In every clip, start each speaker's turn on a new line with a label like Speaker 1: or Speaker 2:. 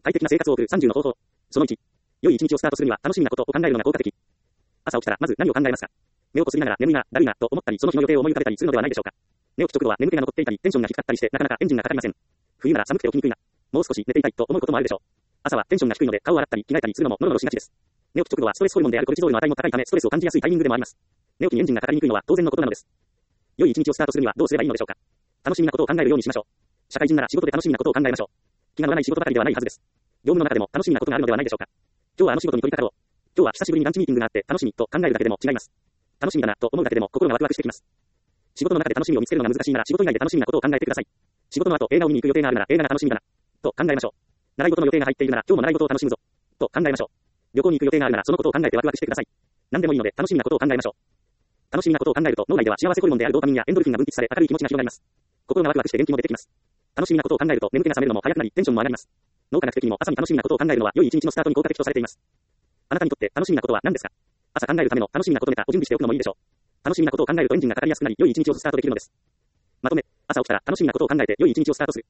Speaker 1: 快適な生活を送る30の方法。その1。良い一日をスタートするには楽しみなことを考えるのが効果的。朝起きたらまず何を考えますか？目をこすりながら眠いな、だるいな、と思ったり、その日の予定を思い浮かべたりするのではないでしょうか。寝起き直後は眠気が残っていたり、テンションが低かったりして、なかなかエンジンがかかりません。冬なら寒くて起きにくいな。もう少し寝ていたいと思うこともあるでしょう。朝はテンションが低いので顔を洗ったり着替えたりするのもノロノロしがちです。寝起き直後はストレスホルモンであるコルチゾールの値も高いため、ストレスを感じやすいタイミングでもあります。寝起きにエンジンがかかりにくいのは当然のことなのです。良い一日をスタートするにはどうすればいいのでしょうか。楽しみなことを考えるようにしましょう。社会人なら仕事で楽しみなことを考えましょう。気が乗らない仕事ばかりではないはずです。業務の中でも楽しみなことがあるのではないでしょうか。今日はあの仕事に取り掛かろう。今日は久しぶりにランチミーティングがあって楽しみと考えるだけでも違います。楽しみだなと思うだけでも心がワクワクしてきます。仕事の中で楽しみを見つけるのが難しいなら仕事以外で楽しみなことを考えてください。仕事の後映画を見に行く予定があるなら映画が楽しみだなと考えましょう。習い事の予定が入っているなら今日も習い事を楽しむぞと考えましょう。旅行に行く予定があるならそのことを考えてワクワクしてください。何でもいいので楽しみなことを考えましょう。楽しみなことを考えると脳内では幸せホルモンであるドーパミンやエンドルフィンが分泌され明るい気持ちが広がります。心がワクワクして元気も出てきます。楽しみなことを考えると眠気が覚めるのも早くなりテンションも上がります。脳科学的にも朝に楽しみなことを考えるのは良い一日のスタートに効果的とされています。あなたにとって楽しみなことは何ですか？朝考えるための楽しみなことネタを準備しておくのもいいでしょう。楽しみなことを考えるとエンジンがかかりやすくなり良い一日をスタートできるのです。まとめ、朝起きたら楽しみなことを考えて良い一日をスタートする。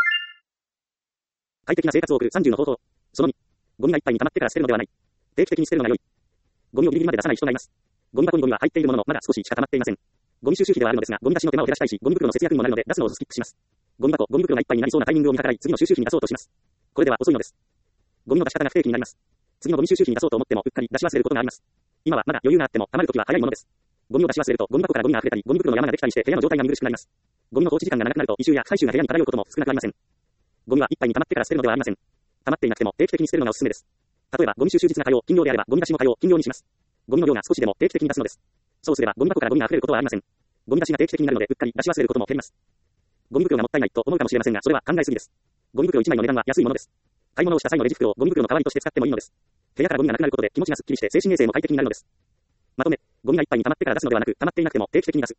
Speaker 1: 快適な生活を送る30の方法。その2。ゴミがいっぱいに溜まってから捨てるのではない。定期的に捨てるのが良い。ゴミをギリギリまで出さない人がいます。ゴミ箱にゴミは入っているもののまだ少ししか溜まっていません。ゴミ収集費ではあるのですが、ゴミ出しの手間を減らしたいし、ゴミ袋の節約にもなるので出すのをスキップします。ゴミ袋がいっぱいになりそうなタイミングを見計らい次の収集費に出そうとします。これでは遅いのです。ゴミの出し方が不定期になります。次のゴミ収集費に出そうと思ってもうっかり出し忘れることがあります。今はまだ余裕があっても溜まるときは早いものです。ゴミを出し忘れるとゴミ箱からゴミが溢れたり、ゴミ袋の山ができたりして部屋の状態が見苦しくなります。ゴミの放置時間が長くなると異臭や不採集が部屋に漂うことも少なくありません。ゴミはいっぱいに溜まってから捨てるのではありません。溜まっていなくても定期的に捨てるのがおすすめです。例えばゴミ収集日が火曜、金曜であればゴミ出しも火曜、金曜にします。ゴミの量が少しでも定期的に出すのです。そうすればゴミ箱からゴミが溢れることはありません。ゴミ出しが定期的になるのでうっかり出し忘れることも減ります。ゴミ袋がもったいないと思うかもしれませんが、それは考えすぎです。ゴミ袋1枚の値段は安いものです。買い物をした際のレジ袋をゴミ袋の代わりとして使ってもいいのです。部屋からゴミがなくなることで気持ちがすっきりして精神衛生も快適になるのです。まとめ、ゴミがいっぱいに溜まってから出すのではなく、溜まっていなくても定期的に出す。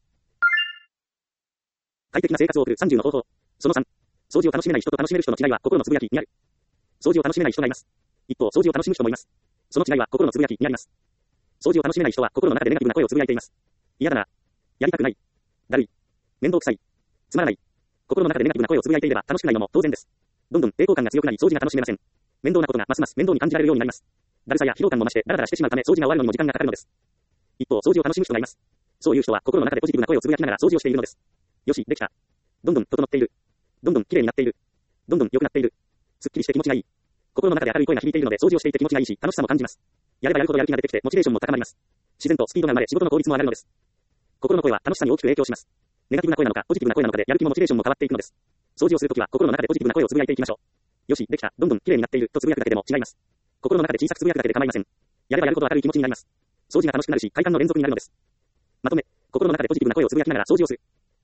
Speaker 1: 快適な生活を送る30の方法。その3。掃除を楽しめない人と楽しめる人の違いは心のつぶやきにある。掃除を楽しめない人がいます。一方、掃除を楽しむ人もいます。その違いは心のつぶやきにあります。掃除を楽しめない人は心の中でネガティブな声をつぶやいています。嫌だな。やりたくない。だるい。面倒くさい。つまらない。心の中でネガティブな声をつぶやいていれば楽しくないのも当然です。どんどん抵抗感が強くなり掃除が楽しめません。面倒なことがますます面倒に感じられるようになります。だるさや疲労感も増してダラダラしてしまうため掃除が終わるのにも時間がかかるのです。一方、掃除を楽しむ人がいます。そういう人は心の中でポジティブな声をつぶやきながら掃除をしているのです。よし、できた。どんどん整っている。どんどん綺麗になっている。どんどん良くなっている。すっきりして気持ちがいい。心の中で明るい声が響いているので掃除をしていて気持ちがいいし、楽しさも感じます。やればやるほどやる気が出てきてモチベーションも高まります。自然とスピードが生まれ仕事の効率も上がるのです。心の声は楽しさに大きく影響します。ネガティブな声なのかポジティブな声なのかでやる気もモチベーションも変わっていくのです。掃除をするときは心の中でポジティブな声をつぶやいていきましょう。よし、できた。どんどん綺麗になっているとつぶやくだけでも違います。心の中で小さくつぶやくだけで構いません。やればやるほど明るい気持ちになります。掃除が楽しくなるし、快感の連続になるのです。まとめ、心の中でポジティブな声をつぶやきながら掃除をする。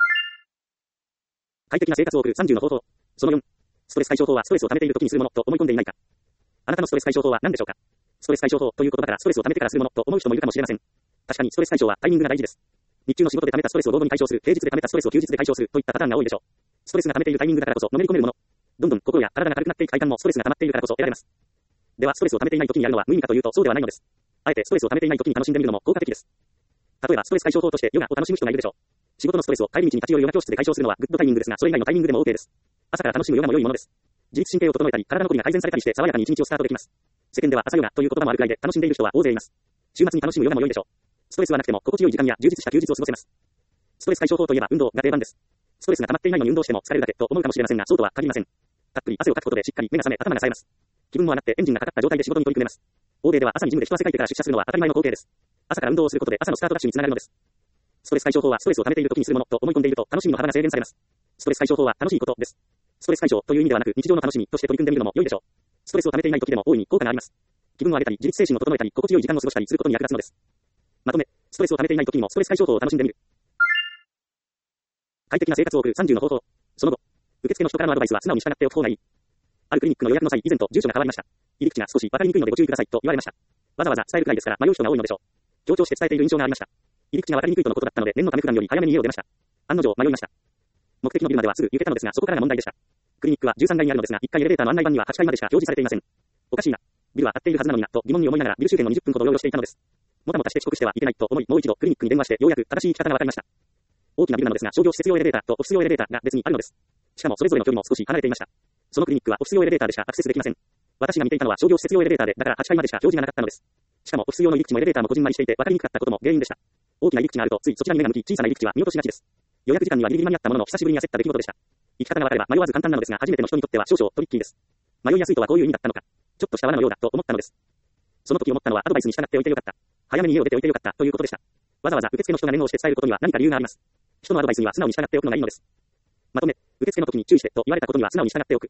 Speaker 1: 快適な生活を送る30の方法。その4。ストレス解消法はストレスを溜めている時にするものと思い込んでいないか。あなたのストレス解消法は何でしょうか。ストレス解消法という言葉からストレスを溜めてからするものと思う人もいるかもしれません。確かにストレス解消はタイミングが大事です。日中の仕事で溜めたストレスを午後に解消する、平日で溜めたストレスを休日で解消するといったパターンが多いでしょう。ストレスが溜めているタイミングだからこそのめり込めるもの。どんどん心や体が軽くなっていく快感もストレスが溜まっているからこそ得られます。ではストレスを溜めていない時にやるのは無意味かというとそうではないのです。あえてストレスを溜めていない時に楽しんでみるのも効果的です。例えばストレス解消法としてヨガを楽しむ人がいるでしょう。仕事のストレスを帰り道に立ち寄るヨガ教室で解消するのはグッドタイミングですが、それ以外のタイミングでも OK です。朝から楽しむヨガも良いものです。自律神経を整えたり、体のこりが改善されたりして爽やかに一日をスタートできます。世間では朝ヨガという言葉もあるくらいで楽しんでいる人は大勢います。週末に楽しむヨガも良いでしょう。ストレスはなくても心地よい時間や充実した休日を過ごせます。ストレス解消法といえば運動が定番です。ストレスが溜まっていないのに運動しても疲れるだけと思うかもしれませんが、そうとは限りません。たっぷり汗をかくことでしっかり目が覚め頭が冴えます。気分も上がってエンジンがかかった状態で仕事に取り組めます。欧米では朝にジムで一汗かいてから出社するのは当たり前の光景です。朝から運動をすることで朝のスタートダッシュにつながるのです。ストレス解消法はストレスを溜めている時にするものと思い込んでいると楽しみの幅が制限されます。ストレス解消法は楽しいことです。ストレス解消という意味ではなく日常の楽しみとして取り組んでみるのも良いでしょう。ストレスを溜めていない時でも大いに効果があります。気分を上げたり自律精神を整えたり心地よい時間を過ごしたりすることに役立つのです。まとめ、ストレスを溜めていない時にもストレス解消法を楽しんでみる。快適な生活を送る30の方法。その後、受付の人からのアドバイスは素直に従っておく方がいい。あるクリニックの予約の際、以前と住所が変わりました。入り口が少し分かりにくいのでご注意くださいと言われました。わざわざ伝えるくらいですから迷う人が多いのでしょう。強調して伝えている印象がありました。入り口が分かりにくいとのことだったので念のため普段より早めに家を出ました。案の定迷いました。目的のビルまではすぐ行けたのですがそこからが問題でした。クリニックは13階にあるのですが1階エレベーターの案内板には8階までしか表示されていません。おかしいな。ビルは合っているはずなのになと疑問に思いながらビル終点の20分ほどうろうろしていたのです。もたもたして遅刻してはいけないと思いもう一度クリニックに電話してようやく正しい行き方が分かりました。大きなビルなのですが商業施設用エレベーターとオフィス用エレベーターが別にあるのです。しかもそれぞれの距離も少し離れていました。そのクリニックはオフィス用エレベーターでしかアクセスできません。 私が見ていたのは商業施設用エレベーターで、だから8階までしか表示がなかったのです。しかもオフィス用の入り口もエレベーターもこじんまりしていて分かりにくかったことも原因でした。大きな入り口があるとついそちらに目が向き、小さな入り口は見落としがちです。予約時間にはギリギリ間に合ったものの久しぶりに焦った出来事でした。行き方が分かれば迷わず簡単なのですが、初めての人にとっては少々トリッキーです。迷いやすいとはこういう意味だったのか。ちょっとした罠のようだと思ったのです。その時思ったのはアドバイスに従っておいてよかった。早めに家を出ておいてよかったということでした。わざわざ受付の人が念をして伝えることには何か理由があります。人のアドバイスには素直に従っておくのがいいのです。まとめ、受付の時に注意してと言われたことには素直に従っておく。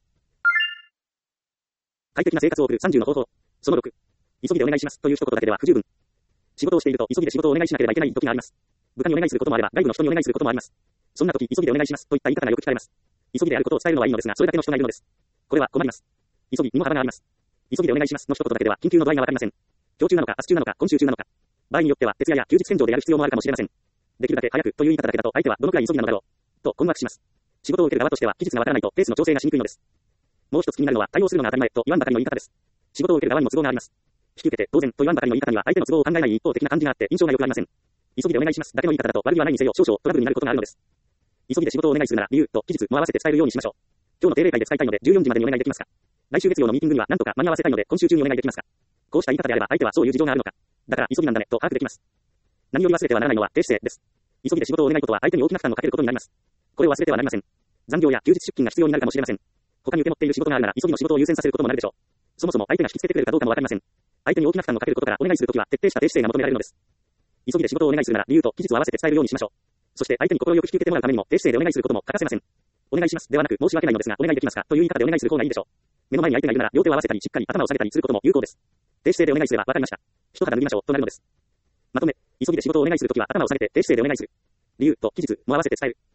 Speaker 1: 快適な生活を送る30の方法。その6。急ぎでお願いしますという一言だけでは不十分。仕事をしていると急ぎで仕事をお願いしなければいけない時があります。部下にお願いすることもあれば外部の人にお願いすることもあります。そんな時急ぎでお願いしますといった言い方がよく聞かれます。急ぎであることを伝えるのはいいのですが、それだけの人がいるのです。これは困ります。急ぎにも幅があります。急ぎでお願いしますの一言だけでは緊急の度合いがわかりません。今日中なのか明日中なのか今週中なのか。場合によっては徹夜や休日返上でやる必要もあるかもしれません。できるだけ早くという言い方だけだと相手はどのくらい急ぎなのだろうと困惑します。仕事を受ける側としては期日がわからないとペースの調整がしにくいのです。もう一つ気になるのは対応するのが当たり前と言わんばかりの言い方です。仕事を受ける側にも都合があります。引き受けて当然と言わんばかりの言い方には相手の都合を考えない一方的な感じがあって印象が良くありません。急ぎでお願いしますだけの言い方だと悪いはないにせよ少々トラブルになることがあるのです。急ぎで仕事をお願いするなら理由と期日も合わせて伝えるようにしましょう。今日の定例会で使いたいので14時までにお願いできますか。来週月曜のミーティングには何とか間に合わせたいので今週中にお願いできますか。こうした言い方であれば相手はそういう事情があるのか。だから急ぎなんだねと把握できます。何より忘れてはならないのは低姿勢です。急ぎで仕事をお願いことは相手に大きな負担をかけることになります。これを忘れてはなりません。残業や休日出勤が必要になるかもしれません。他に受け持っている仕事があるなら急ぎの仕事を優先させることもなるでしょう。そもそも相手が引きつけてくれるかどうかもわかりません。相手に大きな負担をかけることからお願いするときは徹底した低姿勢が求められるのです。急ぎで仕事をお願いするなら理由と期日を合わせて伝えるようにしましょう。そして相手に心よく引き受けてもらうためにも低姿勢でお願いすることも欠かせません。お願いしますではなく申し訳ないのですがお願いできますかという言い方でお願いする方がいいでしょう。目の前に相手がいるなら両手を合わせたりしっかり頭を下げたりすることも有効です。低姿勢でお願いすればわかりました。一肌脱ぎましょうとなるのです。まとめ、急ぎで仕事をお願いするときは頭を下げて低姿勢でお願いする。理由と期日も合わせて伝える。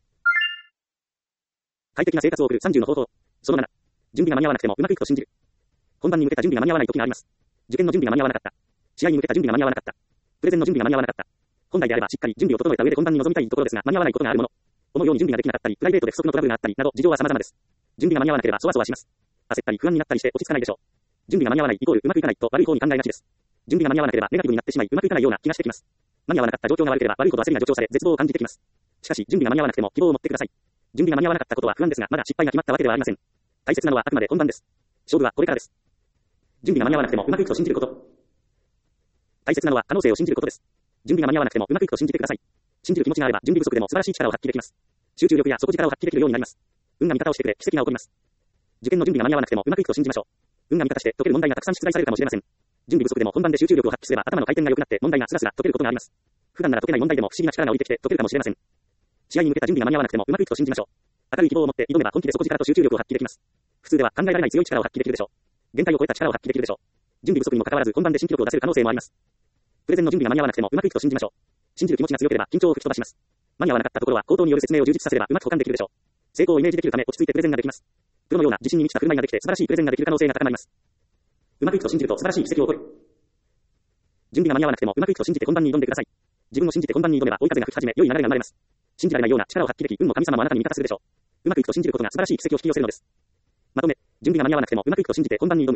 Speaker 1: 快適な生活を送る30の方法。その7。準備が間に合わなくてもうまくいくと信じる。本番に向けた準備が間に合わない時があります。受験の準備が間に合わなかった。試合に向けた準備が間に合わなかった。プレゼンの準備が間に合わなかった。本来であればしっかり準備を整えた上で本番に臨みたいところですが間に合わないことがあるもの。思うように準備ができなかったり、プライベートで不足のトラブルがあったりなど事情は様々です。準備が間に合わなければそわそわします。焦ったり不安になったりして落ち着かないでしょう。準備が間に合わないイコールうまくいかないと悪い方に考えがちです。準備が間に合わなければネガティブになってしまいうまくいかないような気がしてきます。間に合わなかった状況が悪ければ悪いほど焦りが助長され絶望を感じてきます。しかし準備が間に合わなくても希望を持ってください。準備が間に合わなかったことは不安ですがまだ失敗が決まったわけではありません。大切なのはあくまで本番です。勝負はこれからです。準備が間に合わなくてもうまくいくと信じること。大切なのは可能性を信じることです。準備が間に合わなくてもうまくいくと信じてください。信じる気持ちがあれば準備不足でも素晴らしい力を発揮できます。集中力や底力を発揮できるようになります。運が味方をしてくれ奇跡が起こります。受験の準備が間に合わなくてもうまくいくと信じましょう。運が味方して解ける問題がたくさん出題されるかもしれません。準備不足でも本番で集中力を発揮すれば頭の回転が良くなって問題がスラスラ解けることがあります。普段なら解けない問題でも不思議な力が降りてきて解けるかもしれません。試合に向けた準備が間に合わなくてもうまくいくと信じましょう。明るい希望を持って挑めば本気で底力と集中力を発揮できます。普通では考えられない強い力を発揮できるでしょう。限界を超えた力を発揮できるでしょう。準備不足にもかかわらず本番で新記録を出せる可能性もあります。プレゼンの準備が間に合わなくてもうまくいくと信じましょう。信じる気持ちが強ければ緊張を吹き飛ばします。間に合わなかったところは口頭による説明を充実させればうまく保管できるでしょう。成功をイメージできるため落ち着いてプレゼンができます。プロのような自信に満ちた振る舞いができて素晴らしいプレゼンができる可能性が高まります。うまくいくと信じると素晴らしい奇跡を起こる。準備が間に合わなくてもうまくいくと信じて本番に挑んでください。自分を信じて本番に挑めば追い風が吹き始め良い流れが生まれます。信じられないような力を発揮でき運の神様もあなたに味方するでしょう。うまくいくと信じることが素晴らしい奇跡を引き寄せるのです。まとめ、準備が間に合わなくてもうまくいくと信じて本番に挑む。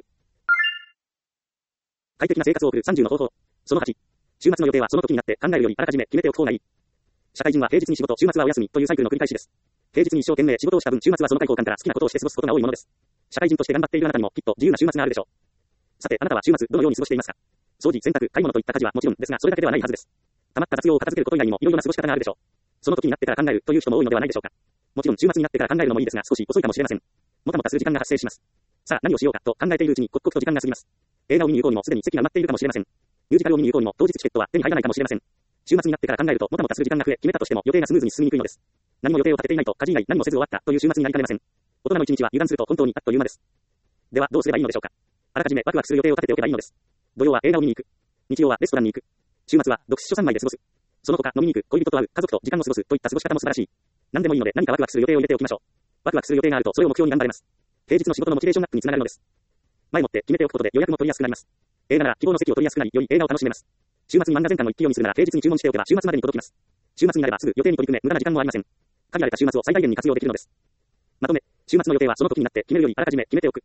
Speaker 1: 快適な生活を送る30の方法。その8。週末の予定はその時になって考えるよりあらかじめ決めておく方がいい。社会人は平日に仕事、週末はお休みというサイクルの繰り返しです。平日に一生懸命仕事をした分、週末はその開放感から好きなことをして過ごすことが多いものです。社会人として頑張っているあなたにもきっと自由な週末があるでしょう。さて、あなたは週末どのように過ごしていますか？掃除、洗濯、買い物といった家事はもちろんですが、それだけではないはずです。溜まった雑用を片付けること以外にもいろいろな過ごし方があるでしょう。その時になってから考えるという人も多いのではないでしょうか。もちろん週末になってから考えるのもいいですが、少し遅いかもしれません。もたもたする時間が発生します。さあ、何をしようかと考えているうちに刻々と時間が過ぎます。映画を見に行こうにもすでに席が埋まっているかもしれません。ミュージカルを見に行こうにも当日チケットは手に入らないかもしれません。週末になってから考えるともたもたする時間が増え、決めたとしても予定がスムーズに進みにくいのです。何も予定を立てていないと家事以外何もせず終わったという週末になりかねません。大人の一日は油断すると本当にあっという間です。ではどうすればいいのでしょうか。あらかじめワクワクする予定を立てておけばいいのです。土曜は映画を見に行く。日曜はレストランに行く。週末は読書3枚で過ごす。その他飲みに行く、恋人と会う、家族と時間を過ごすといった過ごし方も素晴らしい。何でもいいので何かワクワクする予定を入れておきましょう。ワクワクする予定があるとそれを目標に頑張れます。平日の仕事のモチベーションアップにつながるのです。前もって決めておくことで予約も取りやすくなります。映画なら希望の席を取りやすくなり、より映画を楽しめます。週末に漫画全巻を一気読みするなら平日に注文しておけば週末までに届きます。週末になればすぐ予定に取り組め無駄な時間もありません。限られた週末を最大限に活用できるのです。まとめ、週末の予定はその時になって決めるよりあらかじめ決めておく。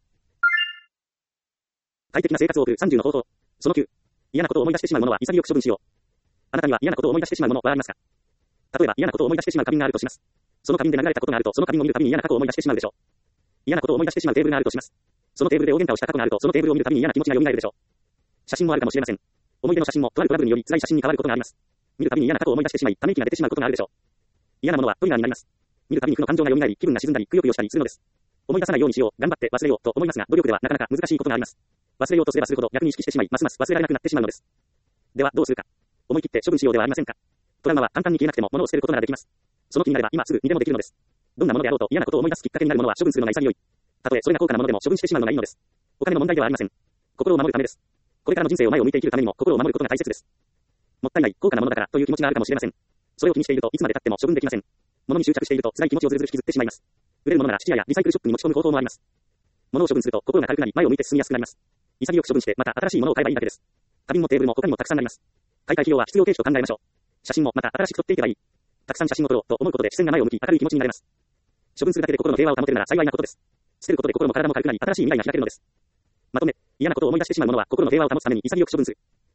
Speaker 1: 快適な生活を送る30の方法。その9。嫌なことを思い出してしまうものは潔く処分しよう。あなたには嫌なことを思い出してしまうものはありますか？例えば嫌なことを思い出してしまう花瓶があるとします。その花瓶で流れたことがあるとその花瓶を見るたびに嫌な過去を思い出してしまうでしょう。嫌なことを思い出してしまうテーブルがあるとします。 そのテーブルで大喧嘩をした過去があると、そのテーブルを見るたびに嫌な気持ちが蘇るでしょう。写真もあるかもしれません。思い出の写真も、とあるトラブルにより辛い写真に変わることがあります。見るたびに嫌な過去を思い出してしまい、ため息が出てしまうことがあるでしょう。嫌なものはトリガーになります。見るたびに負の感情が蘇り、気分が沈んだり、くよくよしたりするのです。思い出さないようにしよう、頑張って忘れようと思いますが、努力ではなかなか難しいことがあります。忘れようとすればするほど逆に意識してしまい、ますます忘れられなくなってしまうのです。ではどうするか。思い切って処分しようではありませんか。トラウマは簡単に消えなくても物を捨てることならできます。その気になれば今すぐにでもできるのです。どんなものであろうと嫌なことを思い出すきっかけになるものは処分するのが潔い。たとえそれが高価なものでも処分してしまうのがいいのです。お金の問題ではありません。心を守るためです。これからの人生を前を向いて生きるためにも心を守ることが大切です。もったいない、高価なものだからという気持ちがあるかもしれません。それを気にしているといつまで経っても処分できません。物に執着していると辛い気持ちをずるずる引きずってしまいます。売れるものなら質屋やリサイクルショップに持ち込む方法もあります。物を処分すると心が軽くなり前を向いて進みやすくなります。潔く処分してまた新しいものを買えばいいだけです。花瓶もテーブルも他にもたくさんあります。買い替え費用は必要経費と考えましょう。写真もまた新しく撮っていけばいい。たくさん写真を撮ろうと思うことで視線が前を向き明るい気持ちになれます。処分するだけで心の平和を保てるなら幸いなことです。捨てることで心も体も軽くなり新しい未来が開けるのです。まとめ、嫌なことを思い出してしまうものは心の平和を保つために潔く処分する。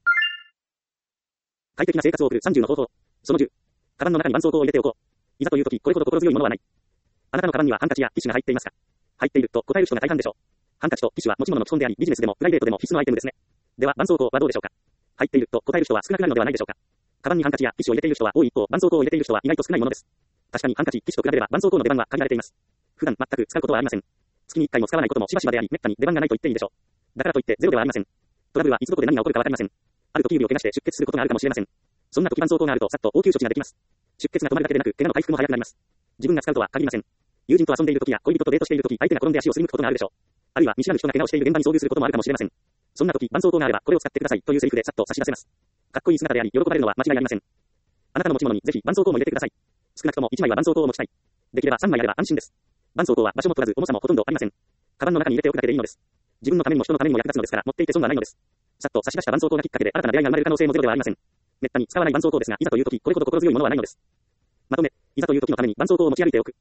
Speaker 1: 快適な生活を送る30の方法。その10。カバンの中に絆創膏を入れておこう。いざという時これほど心強いものはない。あなたのカバンにはハンカチやティッシュが入っていますか。入っていると答える人が大半でしょう。ハンカチとティッシュは持ち物の基本でありビジネスでもプライベートでも必須のアイテムですね。では絆創膏はどうでしょうか。入っていると答える人は少なくなるのではないでしょうか。カバンにハンカチやティッシュを入れている人は多い一方、絆創膏を入れている人は意外と少ないものです。確かにハンカチ、ティッシュと比べれば絆創膏の出番は限られています。普段全く使うことはありません。月に1回も使わないこともしばしばであり、滅多に出番がないと言っていいでしょう。だからといってゼロではありません。トラブルはいつどこで何が起こるかわかりません。ある時指を怪我して出血することがあるかもしれません。そんな時絆創膏があるとさっと応急処置ができます。出血が止まるだけでなく、怪我の回復も早くなります。自分が使うとは限りません。友人と遊んでいる時や恋人とデートしている時、相手が転んで足をすりむくことがあるでしょう。あるいは見知らぬ人が怪我をしている現場に遭遇することもあるかもしれません。そんな時絆創膏があればこれを使ってくださいというセリフでさっと差し出せます。かっこいい姿であり喜ばれるのは間違いありません。あなたの持ち物にぜひ絆創膏も入れてください。少なくとも1枚は絆創膏を持ちたい。できれば3枚あれば安心です。絆創膏は場所も取らず重さもほとんどありません。カバンの中に入れておくだけでいいのです。自分のためにも人のためにも役立つのですから持っていて損はないのです。さっと差し出した絆創膏がきっかけで新たな出会いが生まれる可能性もゼロではありません。めったに使わない絆創膏ですが、いざという時これほど心強いものはないのです。まとめ、いざという時のために絆創膏を持ち歩いておく。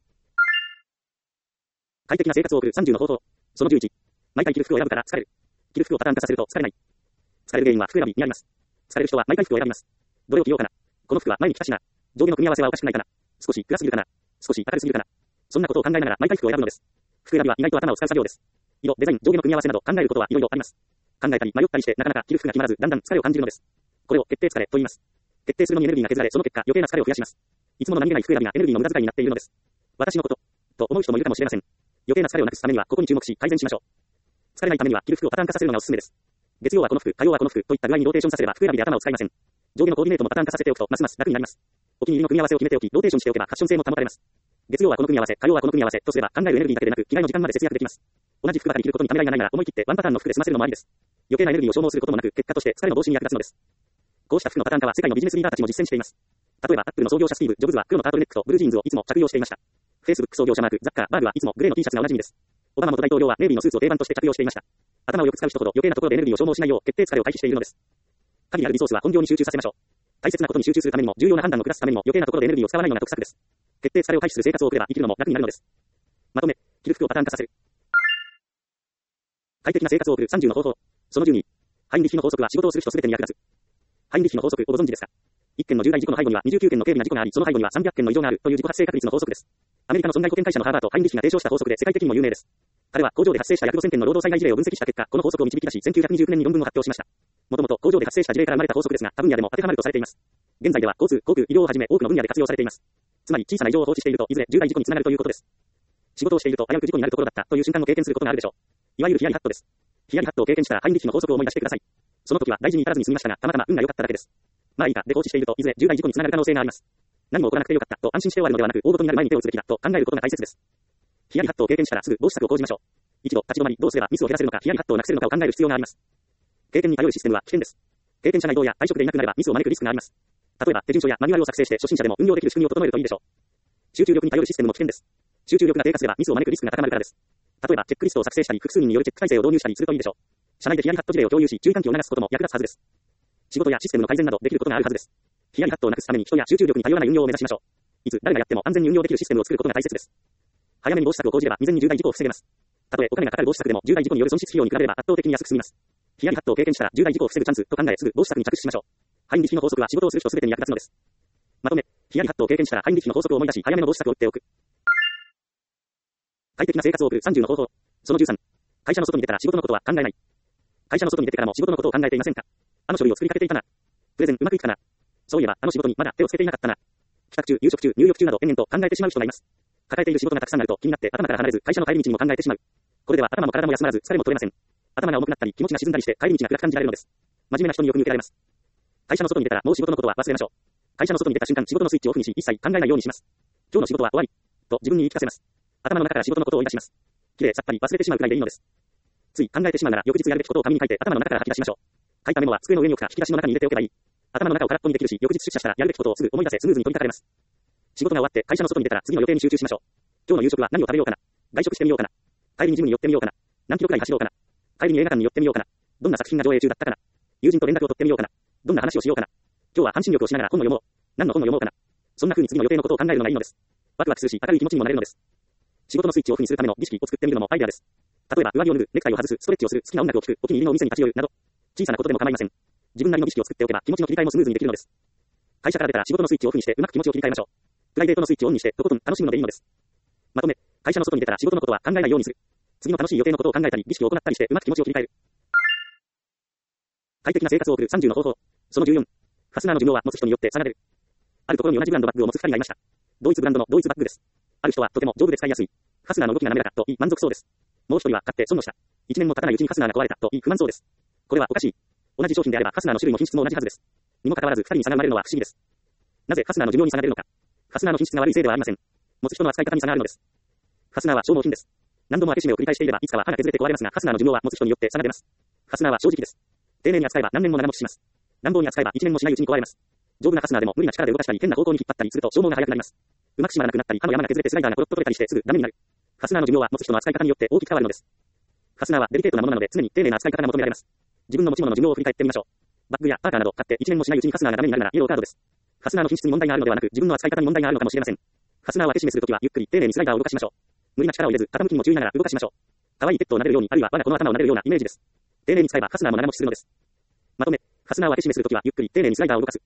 Speaker 1: 快適な生活を送る30の方法。その11。毎回着る服を選ぶから疲れる。着る服をパターン化させると疲れない。疲れる原因は服選びにあります。疲れる人は毎回服を選びます。どれを着ようかな。この服は前に着たしな。上下の組み合わせはおかしくないかな。少し暗すぎるかな。少し明るすぎるかな。そんなことを考えながら毎回服を選ぶのです。服選びは意外と頭を使う作業です。色、デザイン、上下の組み合わせなど考えることはいろいろあります。考えたり迷ったりしてなかなか着る服が決まらずだんだん疲れを感じるのです。これを決定疲れと言います。決定するのにエネルギーが削られ、その結果余計な疲れを増やします。いつもの何気ない服選びがエネルギーの無駄遣いになっているのです。私のこと、と思う人もいるかもしれません。余計な疲れをなくすためにはここに注目し改善しましょう。疲れないためには着る服をパターン化させるのがおすすめです。月曜はこの服、火曜はこの服といった具合にローテーションさせれば服選びで頭を使いません。上下のコーディネートもパターン化させておくとますます楽になります。お気に入りの組み合わせを決めておき、ローテーションしておけばファッション性も保たれます。月曜はこの組み合わせ、火曜はこの組み合わせとすれば考えるエネルギーだけでなく着替えの時間まで節約できます。同じ服ばかり着ることにためらいがないなら思い切ってワンパターンの服で済ませるのもありです。余計なエネルギーを消耗することもなく結果として疲れの防止に役立つのです。こうした服のパターン化は世界のビジネスリーダーたちも実践しています。例えばアップルの創業者スティーブ・ジョブズは黒のタートルネックとブルージーンズをいつも着用していました。Facebook 創業者マーク・ザッカーバーグはいつもグレーの T シャツがおなじみです。オバマ元大統領はネイビーのスーツを定番として着用していました。頭をよく使う人ほど余計なところでエネルギーを消耗しないよう決定疲れを回避しているのです。鍵あるリソースは本業に集中させましょう。大切なことに集中するためにも重要な判断を下すためにも余計なところでエネルギーを使わないのが得策です。決定疲れを回避する生活を送れば生きるのも楽になるのです。まとめ、着る服をパターン化させる。快適な生活を送る30の方法。その12。ハインリッヒの法則は仕事をする人すべてに役立つ。ハインリッヒの法則をご存知ですか。1件の重大事故の背後には29件の軽微な事故があり、その背後には300件の異常があるという自己発生確率の法則です。アメリカの損害保険会社のハーバート・ハインリッヒが提唱した法則で世界的にも有名です。彼は工場で発生した約5000件の労働災害事例を分析した結果、この法則を導き出し、1929年に論文を発表しました。もともと工場で発生した事例から生まれた法則ですが、他分野でも当てはまるとされています。現在では交通、航空、医療をはじめ多くの分野で活用されています。つまり小さな異常を放置しているといずれ重大事故につながるということです。仕事をしていると危うく事故になるところだったという瞬間を経験することがあるでしょう。いわゆるヒヤリハットです。ヒヤリハットを経験したらハインリッヒの法則を思い出してください。その時は大事に至らずに済みましたが、たまたま運が良かっただけです。まあいいかで放置しているといずれ重大事故につながる可能性があります。何も起こらなくてよかったと安心して終わるのではなく、大事になる前に手を打つべきだと考えることが大切です。ヒヤリハットを経験したらすぐ防止策を講じましょう。一度立ち止まり、どうすればミスを減らせるのか、ヒヤリハットをなくせるのかを考える必要があります。経験に頼るシステムは危険です。経験者が異動や退職でいなくなればミスを招くリスクがあります。例えば手順書やマニュアルを作成して初心者でも運用できる仕組みを整えるといいでしょう。集中力に頼るシステムも危険です。集中力が低下すればミスを招くリスクが高まるからです。例えばチェックリストを作成したり、複数人によるチェック体制を導入したりするといいでしょう。社内でヒヤリハット事例を共有し、注意喚起を促すことも役立つはずです。仕事やシステムの改善などできることがあるはずです。ヒヤリハットをなくすために人や集中力に頼らない運用を目指しましょう。いつ誰がやっても安全に運用できるシステムを作ることが大切です。早めに防止策を講じれば未然に重大事故を防げます。たとえお金がかかる防止策でも重大事故による損失費用に比べれば圧倒的に安く済みます。ヒヤリハットを経験したら重大事故を防ぐチャンスと考えすぐ防止策に着手しましょう。ハインリッヒの法則は仕事をする人すべてに役立つのです。まとめ、ヒヤリハットを経験したらハインリッヒの法則を思い出し早めの防止策を打っておく。快適な生活を送る30の方法。その13。 会社の外に出たら仕事のことは考えない。会社の外に出てからも仕事のことを考えていませんか？あの書類を作りかけていたな。プレゼンうまくいくかな。そういえばあの仕事にまだ手をつけていなかったな。帰宅中、夕食中、入浴中など延々と考えてしまう人がいます。抱えている仕事がたくさんあると気になって頭から離れず会社の帰り道にも考えてしまう。これでは頭も体も休まらず疲れも取れません。頭が重くなったり気持ちが沈んだりして帰り道が暗く感じられるのです。真面目な人によく見受けられます。会社の外に出たらもう仕事のことは忘れましょう。会社の外に出た瞬間仕事のスイッチをオフにし一切考えないようにします。今日の仕事は終わり。と自分に言い聞かせます。頭の中から仕事のことを追い出します。きれいさっぱり忘れてしまうくらいでいいのです。つい考えてしまうなら翌日やるべきことを紙に書いて頭の中から吐き出しましょう。書いたメモは机の上に置くか引き出しの中に入れておけばいい。頭の中を空っぽにできるし、翌日出社したらやるべきことをすぐ思い出せスムーズに取り掛かれます。仕事が終わって会社の外に出たら次の予定に集中しましょう。今日の夕食は何を食べようかな。外食してみようかな。帰りにジムに寄ってみようかな。何キロくらい走ろうかな。帰りに映画館に寄ってみようかな。どんな作品が上映中だったかな。友人と連絡を取ってみようかな。どんな話をしようかな。今日は半身浴をしながら本を読もう。何の本を読もうかな。そんな風に次の予定のことを考えるのがいいのです。ワクワクするし明るい気持ちにもなれるのです。仕事のスイッチをオフにするための儀式を作ってみるのもアイデアです。例えば上着を脱ぐ、ネクタイを外す、ストレッチをする、好きな音楽を聴く、お気に入りのお店に立ち寄るなど、小さなことでも構いません。自分なりの儀式を作っておけば気持ちの切り替えもスムーズにできるのです。会社から出たら仕事のスイッチをオフにしてうまく気持ちを切り替えましょう。プライベートのスイッチをオンにしてとことん楽しむのでいいのです。まとめ、会社の外に出たら仕事のことは考えないようにする。次の楽しい予定のことを考えたり、儀式を行ったりしてうまく気持ちを切り替える。快適な生活を送る30の方法。その14。ファスナーの寿命は持つ人によって差が出る。あるところに同じブランドバッグを持つ2人がいました。同一ブランドの同一バッグです。ある人はとても丈夫で使いやすい。ファスナーの動きが滑らかと言い満足そうです。もう一人は買って損をした。1年も経たないうちにファスナーが壊れたと言い不満そうです。これはおかしい。同じ商品であればファスナーの種類も品質も同じはずです。にもかかわらず2人に差が生まれるのは不思議です。なぜファスナーの寿命に差が出るのか。ファスナーの品質が悪いせいではありません。持つ人の扱い方に差があるのです。ファスナーは消耗品です。何度も開け閉めを繰り返していればいつかは刃が削れて壊れますが、ファスナーの寿命は持つ人によって差が出ます。ファスナーは正直です。丁寧に扱えば何年も長持ちします。乱暴に扱えば1年もしないうちに壊れます。丈夫なファスナーでも無理な力で動かしたり変な方向に引っ張ったりすると消耗が早くなります。うまく締まらなくなったり刃の山が削れてスライダーがポロッと取れたりしてすぐダメになる。ファスナーの寿命は持つ人の扱い方によって大きく変わるのです。ファスナーはデリケートなものなので常に丁寧な扱い方が求められます。自分の持ち物の寿命を振り返ってみましょう。バッグやパーカーなど買って1年もしないうちにファスナーがダメになるならイエローカードです。ファスナーの品質に問題があるのではなく自分の扱い方に問題があるのかもしれません。ファスナーを開け閉めするときはゆっくり丁寧にスライダーを動かしましょう。無理な力を入れず傾きにも注意ながら動かしましょう。可愛いペットを撫でるようにあるいは我が子の頭を撫でるようなイメージです。丁寧に使えばファスナーも長持ちするのです。まとめ、ファスナーを開け閉めするときはゆっくり丁寧にスライダーを動かす。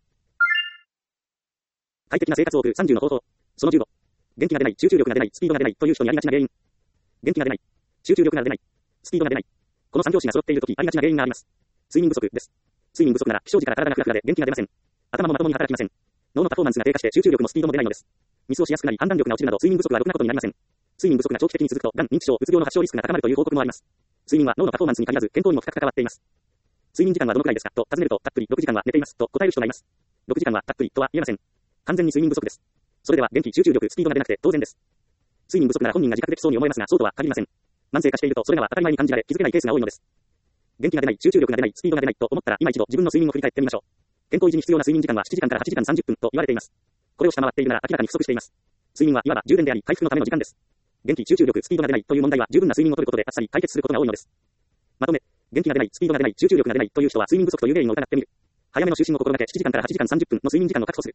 Speaker 1: 快適な生活を送る30の方法。その15。元気が出ない、集中力が出ない、スピードが出ないという人にありがちな原因。元気が出ない、集中力が出ない、スピードが出ない。この3拍子が揃っているときありがちな原因があります。睡眠不足です。睡眠不足なら起床時から体がフラフラで元気が出ません。頭もまともに働きません。脳のパフォーマンスが低下して集中力もスピードも出ないのです。ミスをしやすくなり判断力が落ちるなど睡眠不足はろくなことになりません。睡眠不足が長期的に続くと、がん、認知症、うつ病の発症リスクが高まるという報告もあります。睡眠は脳のパフォーマンスに限らず健康にも深く関わっています。睡眠時間はどのくらいですかと尋ねると、たっぷり6時間は寝ていますと答える人がいます。6時間はたっぷりとは言えません。完全に睡眠不足です。それでは元気、集中力、スピードが出なくて当然です。睡眠不足なら本人が自覚できそうに思えますが、そうとは限りません。慢性化しているとそれらは当たり前に感じられ気づけないケースが多いのです。元気が出ない、集中力が出ない、スピードが出ないと思ったら今一度自分の睡眠を振り返ってみましょう。健康維持に必要な睡眠時間は7時間から8時間30分と言われています。これを下回っているなら明らかに不足しています。睡眠はいわば充電であり回復のための時間です。元気、集中力、スピードが出ないという問題は十分な睡眠を取ることであっさり解決することが多いのです。まとめ、元気が出ない、スピードが出ない、集中力が出ないという人は睡眠不足という原因を疑ってみる。早めの就寝を心がけ7時間から8時間30分の睡眠時間を確保する。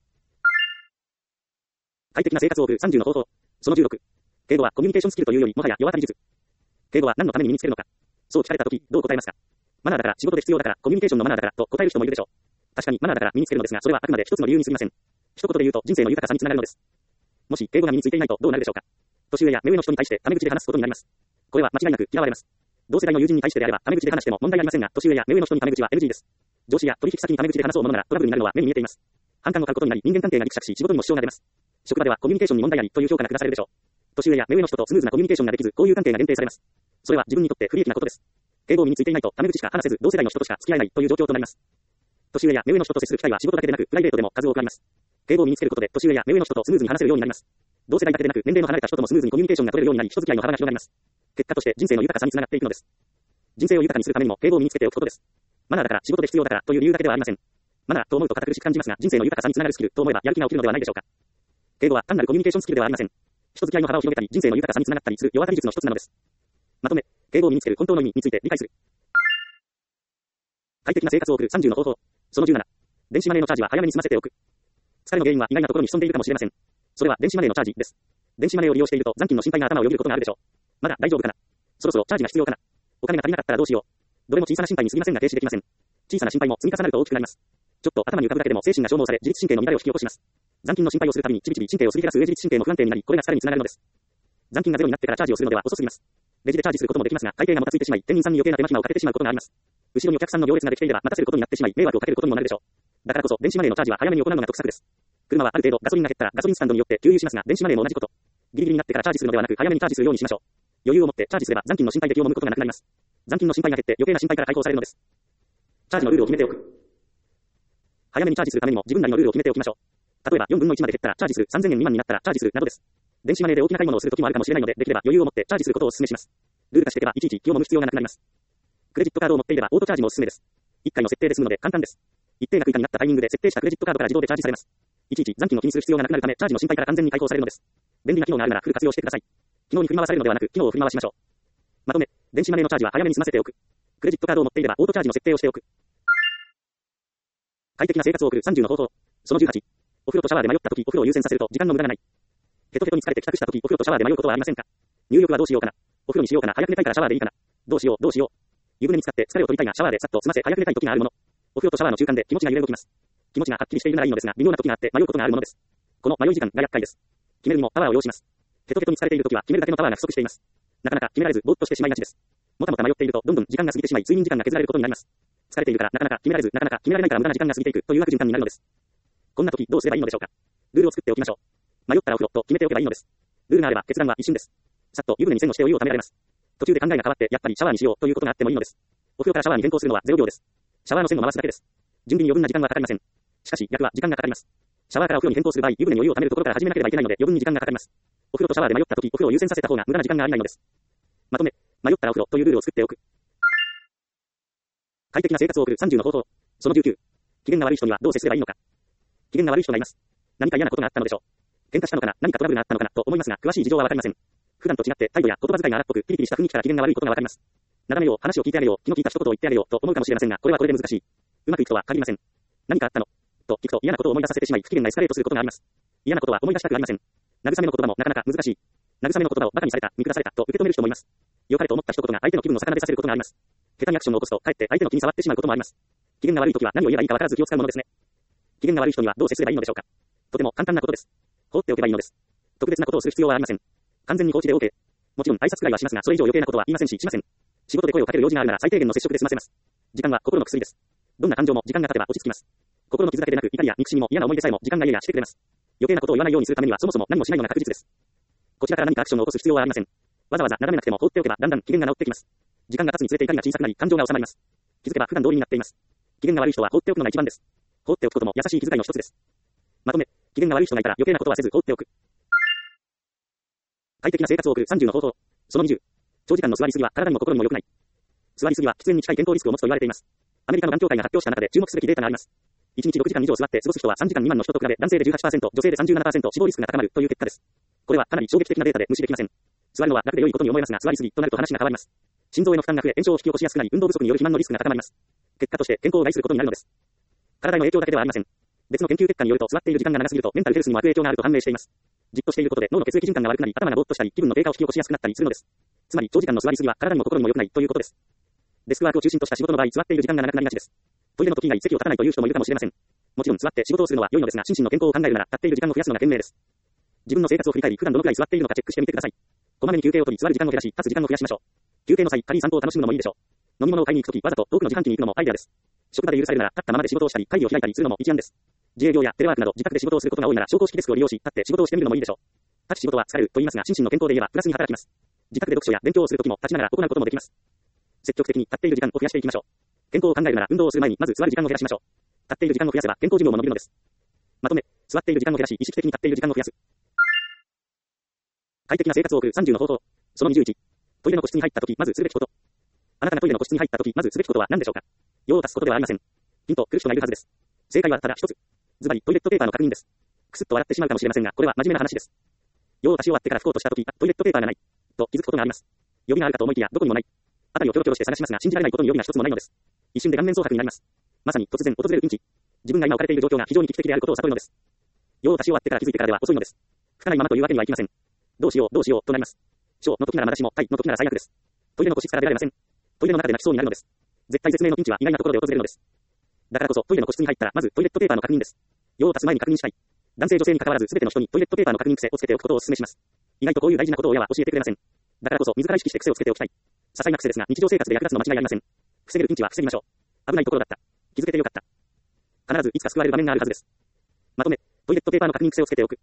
Speaker 1: 快適な生活を送る30の方法。その16。敬語はコミュニケーションスキルというよりもはや世渡り術。敬語は何のために身につけるのか。そう聞かれたときどう答えますか。マナーだから仕事で必要だからコミュニケーションのマナーだからと答える人もいるでしょう。確かにマナーだから身につけるのですがそれはあくまで一つの理由に過ぎません。一言で言うと人生の豊かさにつながるのです。もし敬語が身についていないとどうなるでしょうか。年上や目上の人に対してタメ口で話すことになります。これは間違いなく嫌われます。同世代の友人に対してであればタメ口で話しても問題ありませんが年上や目上の人にタメ口は NG です。上司や取引先にタメ口で話そうものならトラブルになるのは目に見えています。反感を買うことになり人間関係がぎくしゃくし仕事にも支障が出ます。職場ではコミュニケーションに問題ありという評価が下されるでしょう。年上や目上の人とスムーズなコミュニケーションができず交友関係が限定されます。それは自分にとって不利益なことです。敬語を身についていないとタメ口しか話せず同世代の人としか付き合えないという状況となります。年上や目上の人と接する機会は仕事だけでなくプライベートでも数多くあります。敬語を身につけることで年上や目上の人とスムーズに話せるようになります。同世代だけでなく年齢の離れた人ともスムーズにコミュニケーションが取れるようになり人付き合いの幅が広がります。結果として人生の豊かさにつながっていくのです。人生を豊かにするためにも敬語を身につけておくことです。マナーだから仕事で必要だからという理由だけではありません。マナーと思うと堅苦しく感じますが人生の豊かさにつながるスキルと思えばやる気が起きるのではないでしょうか。敬語は単なるコミュニケーションスキルではありません。人付き合いの幅を広げたり人生の豊かさにつながったりする世渡り術の一つなのです。まとめ、敬語を身につける本当の意味について理解する。快適な生活を送る30の方法。その17。電子マネーのチャージは早めに済ませておく。疲れの原因は意外なところに潜んでいるかもしれません。それは電子マネーのチャージです。電子マネーを利用していると残金の心配が頭をよぎることがあるでしょう。まだ大丈夫かな。そろそろチャージが必要かな。お金が足りなかったらどうしよう。どれも小さな心配に過ぎませんが停止できません。小さな心配も積み重なると大きくなります。ちょっと頭に浮かぶだけでも精神が消耗され自律神経の乱れを引き起こします。残金の心配をするたびにちびちび神経をすり減らす上自律神経も不安定になりこれが疲れにつながるのです。残金がゼロになってからチャージをするのでは遅すぎます。 レジでチャージすることもできますが、会計がもたついてしまい、店員さんに余計な手間暇をかけてしまうことがあります。後ろにお客さんの行列ができていれば、待たせることになってしまい、迷惑をかけることにもなるでしょう。だからこそ、電子マネーのチャージは早めに行うのが得策です。車はある程度ガソリンが減ったらガソリンスタンドによって給油しますが、電子マネーも同じこと。ギリギリになってからチャージするのではなく、早めにチャージするようにしましょう。余裕を持ってチャージすれば残金の心配で気を揉むことがなくなります。残金の心配が減って余計な心配から解放されるのです。チャージのルールを決めておく。早めにチャージするためにも自分なりのルールを決めておきましょう。例えば4分の1まで減ったらチャージする、3000円未満になったらチャージするなどです。電子マネーで大きな買い物をするときもあるかもしれないので、できれば余裕を持ってチャージすることをお勧めします。ルール化していけばいちいち気を揉む必要がなくなります。クレジットカードを持っていればオートチャージもおすすめです。1回の設定で済むので簡単です。一定額以下になったタイミングで設定したクレジットカードから自動でチャージされます。いちいち残金を気にする必要がなくなるため、チャージの心配から完全に解放されるのです。便利な機能があるならフル活用してください。機能に振り回されるのではなく、機能を振り回しましょう。まとめ、電子マネーのチャージは早めに済ませておく。クレジットカードを持っていればオートチャージの設定をしておく。快適な生活を送る30の方法。その18。お風呂とシャワーで迷ったとき、お風呂を優先させると時間の無駄がない。ヘトヘトに疲れて帰宅したとき、お風呂とシャワーで迷うことはありませんか？入浴はどうしようかな。お風呂にしようかな。早く寝たいからシャワーでいいかな。どうしよう。湯船に浸かって疲れを取りたいがシャワーでさっと済ませ早く寝たい時があるもの。お風呂とシャワーの中間で気持ちが揺れ動きます。気持ちがはっきりしているならいいのですが、微妙な時があって迷うことがあるものです。この迷い時間が厄介です。決めるにもパワーを要します。ヘトヘトに疲れている時は決めるだけのパワーが不足しています。なかなか決められずぼーっとしてしまいがちです。もたもた迷っているとどんどん時間が過ぎてしまい睡眠時間が削られることになります。疲れているからなかなか決められず、なかなか決められないから無駄な時間が過ぎていくという悪循環になるのです。こんな時どうすればいいのでしょうか。ルールを作っておきましょう。迷ったらお風呂と決めておけばいいのです。ルールがあれば決断は一瞬です。さっと湯船に栓をしてお湯をためられます。途中で考えが変わってやっぱりシャワーにしようということがあってもいいのです。お風呂からシャワーに変更するのは0秒です。シャワーの栓を回すだけです。準備に余分な時間はかかりません。しかし逆は時間がかかります。シャワーからお風呂に変更する場合、湯船にお湯をためるところから始めなければいけないので余分に時間がかかります。お風呂とシャワーで迷った時、お風呂を優先させた方が無駄な時間がありないのです。まとめ、迷ったらお風呂というルールを作っておく。快適な生活を送る30の方法。その19。機嫌が悪い人にはどう接すればいいのか。機嫌が悪い人がいます。何か嫌なことがあったのでしょう。喧嘩したのかな、何かトラブルがあったのかなと思いますが、詳しい事情はわかりません。普段と違って態度や言葉遣いが荒っぽくピリピリした雰囲気から機嫌が悪いことがわかります。なだめよう、話を聞いてあげよう、気の利いた一言を言ってあげようと思うかもしれませんが、これはこれで難しい。うまくいくとは限りません。何かあったのと聞くと嫌なことを思い出させてしまい、不機嫌がエスカレートすることがあります。嫌なことは思い出したくありません。慰めの言葉もなかなか難しい。慰めの言葉をバカにされた、見下されたと受け止める人もいます。良かれと思った一言が相手の気分を逆なでさせることがあります。下手にアクションを起こすと、かえって相手の気に触ってしまうこともあります。機嫌が悪いときは何を言えばいいかわからず気を使うものですね。機嫌が悪い人にはどう接すればいいのでしょうか。とても簡単なことです。放っておけばいいのです。特別なことをする必要はありません。完全に放置で OK。もちろん挨拶くらいはしますが、それ以上余計なことは言いませんし、しません。仕事で声をかける用事があるなら最低限の接触で済ませます。時間は心の薬です。どんな感情も時間が経てば落ち着きます。心の傷だけでなく、怒りや憎しみも嫌な思い出さえも時間が癒やしてくれます。余計なことを言わないようにするためにはそもそも何もしないのが確実です。こちらから何かアクションを起こす必要はありません。わざわざなだめなくても放っておけばだんだん機嫌が治ってきます。時間が経つにつれて怒りが小さくなり感情が収まります。気づけば普段通りになっています。機嫌が悪い人は放っておくのが一番です。放っておくことも優しい気遣いの一つです。まとめ、機嫌が悪い人がいたら余計なことはせず放っておく。快適な生活を送る30の方法。その20。長時間の座りすぎは体にも心にも良くない。座りすぎは喫煙に近い健康リスクを持つと言われています。アメリカのがん協会が発表した中で注目すべきデータがあります。1日6時間以上座って過ごす人は3時間未満の人と比べ男性で 18%、女性で 37% 死亡リスクが高まるという結果です。これはかなり衝撃的なデータで無視できません。座るのは楽で良いことに思えますが、座りすぎとなると話が変わります。心臓への負担が増え、炎症を引き起こしやすくなり、運動不足による肥満のリスクが高まります。結果として健康を害することになるのです。体への影響だけではありません。別の研究結果によると座っている時間が長すぎるとメンタルヘルスにも悪影響があると判明しています。じっとしていることで脳の血液循環が悪くなり、頭がぼーっとしたり、気分の低下を引き起こしやすくなったりするのです。つまり長時間の座りすぎは体にも心にも良くないということです。デスクワークを中心とした仕事の場合、座っている時間が長くなりがちです。トイレの時以外席を立たないという人もいるかもしれません。もちろん座って仕事をするのは良いのですが、心身の健康を考えるなら立っている時間を増やすのが賢明です。自分の生活を振り返り、普段どのくらい座っているのかチェックしてみてください。こまめに休憩を取り、座る時間を減らし、立つ時間を増やしましょう。休憩の際、軽い散歩を楽しむのもいいでしょう。飲み物を買いに行くとき、わざと遠くの自販機に行くのもアイデアです。職場で許されるなら、立ったままで仕事をしたり、会議を開いたりするのも一案です。自営業やテレワークなど自宅で仕事をすることが多いなら、昇降式デスクを利用し、立って仕事をしてみるのもいいでしょう。立ち仕事は疲れると言いますが、心身の健康で言えばプラスに働きます。自宅で読書や勉強をするときも立ちながら行うこともできます。積極的に立っている時間を増やしていきましょう。健康を考えるなら運動をする前にまず座る時間を減らしましょう。立っている時間を増やせば健康寿命も伸びるのです。まとめ、座っている時間を減らし、意識的に立っている時間を増やす。快適な生活を送る30の方法。その21。トイレの個室に入ったとき、まずするべきこと。あなたがトイレの個室に入ったとき、まずすべきことは何でしょうか。用を足すことではありません。ピンと来る人がいるはずです。正解はただ一つ。ズバリトイレットペーパーの確認です。くすっと笑ってしまうかもしれませんが、これは真面目な話です。用を足し終わってから拭こうとしたとき、トイレットペーパーがない。と気づくことがあります。予備があるかと思いきや、どこにもない。辺りをキョロキョロして探しますが、信じられないことに予備が一つもないのです。一瞬で顔面蒼白になります。まさに突然訪れるピンチ。自分が今置かれている状況が非常に危機的であることを悟るのです。用を足し終わってから気づいてからでは遅いのです。吹かないままというわけにはいきません。どうしようとなります。小の時ならまだしも、大の時なら最悪です。トイレの個室から出られません。トイレの中で泣きそうになるのです。絶対絶命のピンチは意外なところで訪れるのです。だからこそトイレの個室に入ったらまずトイレットペーパーの確認です。用を足す前に確認したい。男性女性に関わらず全ての人にトイレットペーパーの確認癖をつけておくことをお勧めします。意外とこういう大事なことを親は教えてくれません。 だからこそ自ら意識して癖をつけておきたい。些細な癖ですが日常生活で役立つの間違いありません。防げるピンチは防ぎましょう。危ないところだった。気づけてよかった。必ずいつか救われる場面があるはずです。まとめ、トイレットペーパーの確認癖をつけておく。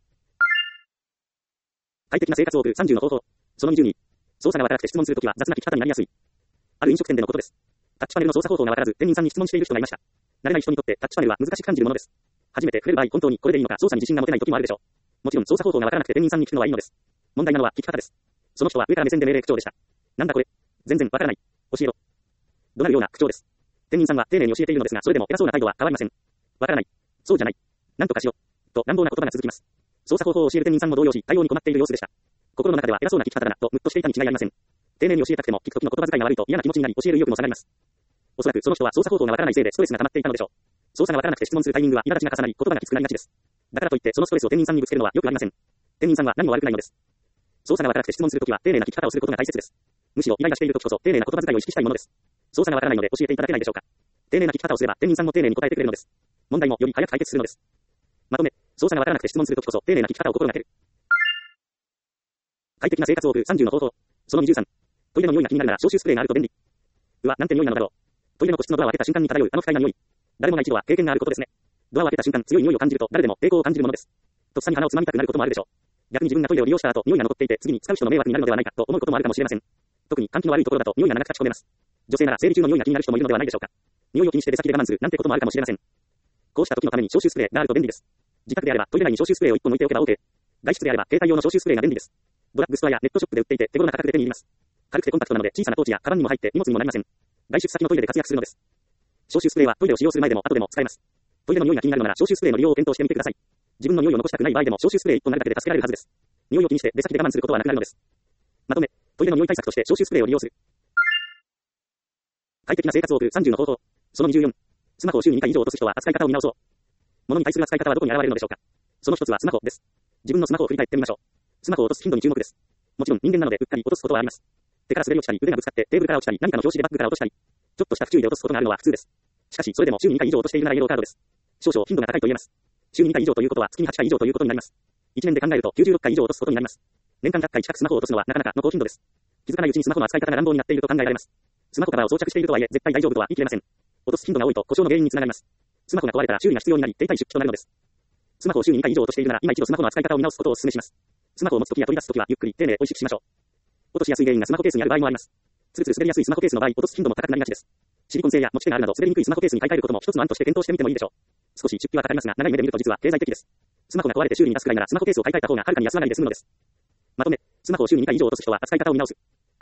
Speaker 1: 快適な生活を送る30の方法。その22。操作がわからなくて質問するときは雑な聞き方になりやすい。ある飲食店でのことです。タッチパネルの操作方法がわからず、店員さんに質問している人がいました。慣れない人にとってタッチパネルは難しく感じるものです。初めて触れる場合、本当にこれでいいのか操作に自信が持てない時もあるでしょう。もちろん操作方法がわからなくて店員さんに聞くのはいいのです。問題なのは聞き方です。その人は上から目線で命令口調でした。なんだこれ。全然わからない。教えろ。怒鳴るような口調です。店員さんは丁寧に教えているのですが、それでも偉そうな態度は変わりません。わからない。そうじゃない。なんとかしよう。と乱暴な言葉が続きます。操作方法を教える店員さんも動揺し、対応に困っている様子でした。心の中では偉そうな聞き方だな、とムッとしていたに違いありません。丁寧に教えたくても、聞く時の言葉遣いが悪いと嫌な気持ちになり、教える意欲も下がります。おそらくその人は操作方法がわからないせいでストレスが溜まっていたのでしょう。操作がわからなくて質問するタイミングは苛立ちが重なり、言葉がきつくなりがちです。だからといって、そのストレスを店員さんにぶつけるのはよくありません。店員さんは何も悪くないのです。操作がわからなくて質問するときは、丁寧な聞き方をすることが大切です。むしろイライラしているときこそ、丁寧な言葉遣いを意識したいものです。操作がわからないので教えていただけないでしょうか。丁寧な聞き方をすれば、店員さんも丁寧に答えてくれるのです。問題もより早く解決するのです。まとめ、操作がわからなくて質問するときこそ、丁寧な聞き方を心がける。快適な生活を送る30の方法。その23。トイレの匂いが気になるなら消臭スプレーがあると便利。うわ、なんて匂いなのだろう。トイレの個室のドアを開けた瞬間に漂うあの不快な匂い。誰もが一度は経験があることですね。ドアを開けた瞬間、強い匂いを感じると誰でも抵抗を感じるものです。とっさに鼻をつまみたくなることもあるでしょう。逆に自分がトイレを利用した後、匂いが残っていて次に使う人の迷惑になるのではないかと思うこともあるかもしれません。特に換気の悪いところだと匂いが長く立ち込めます。女性なら生理中の匂いが気になる人もいるのではないでしょうか。匂いを気にして出先で我慢するなんてこともあるかもしれません。こうした時のために消臭スプレーがあると便利です。自宅であればトイレ内に消臭スプレーを1本置いておけば OK。外出であれば携帯用の消臭スプレーが便利です。ドラッグストアやネットショップで売っていて手頃な価格で手に入ります。軽くてコンパクトなので小さなポーチやカバンにも入って荷物にもなりません。外出先のトイレで活躍するのです。消臭スプレーはトイレを使用する前でも後でも使えます。トイレの匂いが気になるのなら消臭スプレーの利用を検討してみてください。自分の匂いを残したくない場合でも消臭スプレー1本あるだけで助けられるはずです。匂いを気にして出先で我慢することはなくなるのです。まとめ、トイレの匂い対策として消臭スプレーを利用する。快適な生活を送る30の方法。その24。スマホを週に2回以上落とす人は扱い方を見直そう。物に対する扱い方はどこに現れるのでしょうか。その一つはスマホです。自分のスマホを振り返ってみましょう。スマホを落とす頻度に注目です。もちろん人間なのでうっかり落とすことはあります。手から滑り落ちたり腕がぶつかってテーブルから落ちたり何かの拍子でバッグから落としたり、ちょっとした不注意で落とすことがあるのは普通です。しかしそれでも週に2回以上落としているならイエローカードです。少々頻度が高いと言えます。週に2回以上ということは月に8回以上ということになります。1年で考えると96回以上落とすことになります。年間100回近くスマホを落とすのはなかなかの高頻度です。気づかないうちにスマホの扱い方が乱暴になっていると考えられます。スマホカバーを装着しているとはいえ絶対大丈夫とは言い切れません。落とす頻度が多いと故障の原因につながります。スマホが壊れたら修理が必要になり手痛い出費となるのです。スマホを週に2回以上落としているなら今一度スマホの扱い方を見直すことをお勧めします。スマホを持つときや取り出すときはゆっくり丁寧を意識しましょう。落としやすい原因がスマホケースにある場合もあります。つるつる滑りやすいスマホケースの場合落とす頻度も高くなりがちです。シリコン製や持ち手があるなど滑りにくいスマホケースに買い替えることも一つの案として検討してみてもいいでしょう。少し出費はかかりますが長い目で見ると実は経済的です。スマホが壊れて修理に出すくらいならスマホケースを買い替えた方がはるかに安上がりで済むのです。まとめ、スマホを週に2回以上落とす人は扱い方を見直す。